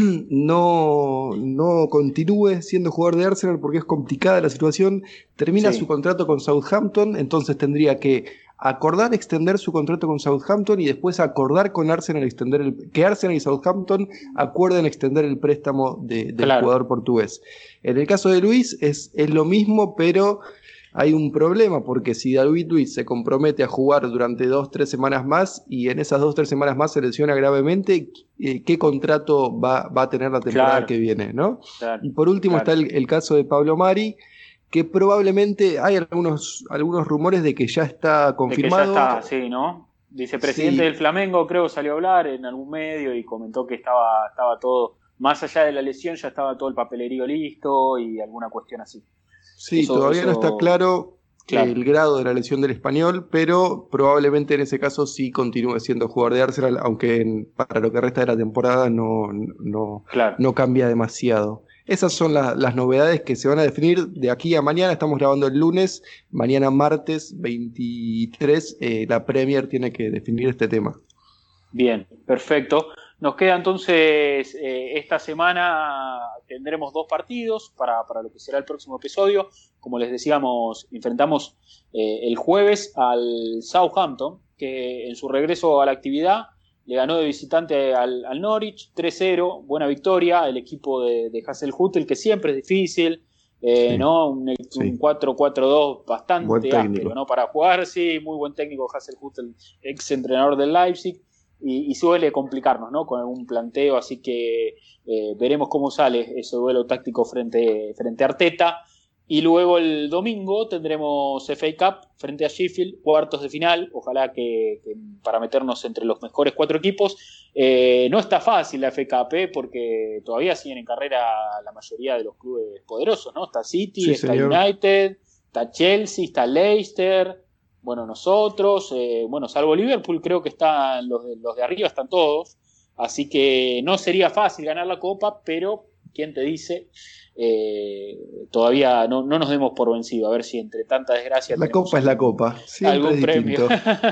no, no continúe siendo jugador de Arsenal porque es complicada la situación. Termina sí. su contrato con Southampton, entonces tendría que acordar extender su contrato con Southampton y después acordar con Arsenal extender el, que Arsenal y Southampton acuerden extender el préstamo de, del claro. jugador portugués. En el caso de Luis es, es lo mismo, pero hay un problema, porque si David Luiz se compromete a jugar durante dos, tres semanas más y en esas dos, tres semanas más se lesiona gravemente, eh, ¿qué contrato va, va a tener la temporada claro. que viene, ¿no? Claro. Y por último claro. está el, el caso de Pablo Mari, que probablemente hay algunos algunos rumores de que ya está confirmado. De que ya está, sí, ¿no? Vicepresidente sí. del Flamengo, creo, salió a hablar en algún medio y comentó que estaba, estaba todo, más allá de la lesión, ya estaba todo el papelerío listo y alguna cuestión así. Sí, eso, todavía eso... no está claro, claro el grado de la lesión del español, pero probablemente en ese caso sí continúe siendo jugador de Arsenal, aunque en, para lo que resta de la temporada no, no, claro. no cambia demasiado. Esas son la, las novedades que se van a definir de aquí a mañana. Estamos grabando el lunes, mañana martes veintitrés, eh, la Premier tiene que definir este tema. Bien, perfecto. Nos queda entonces, eh, esta semana tendremos dos partidos para, para lo que será el próximo episodio. Como les decíamos, enfrentamos eh, el jueves al Southampton, que en su regreso a la actividad le ganó de visitante al, al Norwich tres cero, buena victoria, el equipo de, de Hasenhüttl, que siempre es difícil, eh, sí, ¿no? Un, sí. un cuatro cuatro dos bastante áspero, ¿no? Para jugar, sí, muy buen técnico Hasenhüttl, ex entrenador del Leipzig, y, y suele complicarnos, ¿no? Con algún planteo, así que eh, veremos cómo sale ese duelo táctico frente, frente a Arteta. Y luego el domingo tendremos F A Cup frente a Sheffield, cuartos de final, ojalá que, que para meternos entre los mejores cuatro equipos. Eh, no está fácil la F A Cup, ¿eh? Porque todavía siguen en carrera la mayoría de los clubes poderosos, ¿no? Está City, sí, está señor. United, está Chelsea, está Leicester, bueno, nosotros, eh, bueno, salvo Liverpool, creo que están los de, los de arriba, están todos. Así que no sería fácil ganar la Copa, pero ¿quién te dice? Eh, todavía no, no nos demos por vencido, a ver si entre tanta desgracia la copa es la copa, algún premio.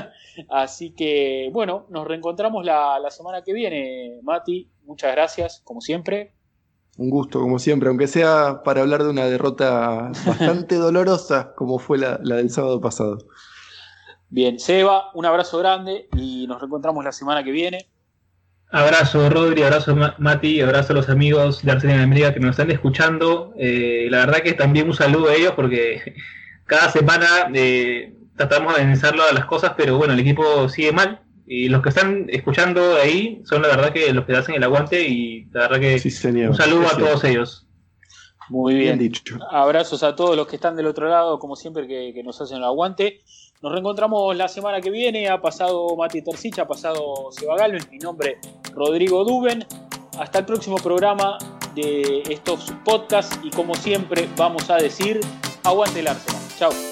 Así que bueno, nos reencontramos la, la semana que viene. Mati, muchas gracias como siempre. Un gusto como siempre, aunque sea para hablar de una derrota bastante dolorosa como fue la, la del sábado pasado. Bien, Seba, un abrazo grande y nos reencontramos la semana que viene. Abrazo Rodri, abrazo Mati, abrazo a los amigos de Arsenal en América que nos están escuchando. Eh, la verdad que también un saludo a ellos porque cada semana eh, tratamos de analizarlo a las cosas, pero bueno, el equipo sigue mal. Y los que están escuchando ahí son la verdad que los que hacen el aguante y la verdad que sí, señor, un saludo sí, a todos ellos. Muy bien. Bien dicho. Abrazos a todos los que están del otro lado, como siempre, que, que nos hacen el aguante. Nos reencontramos la semana que viene. Ha pasado Mati Terzic, ha pasado Seba Galvez, mi nombre Rodrigo Duben. Hasta el próximo programa de estos podcasts y como siempre vamos a decir, aguante el Arsenal. Chao.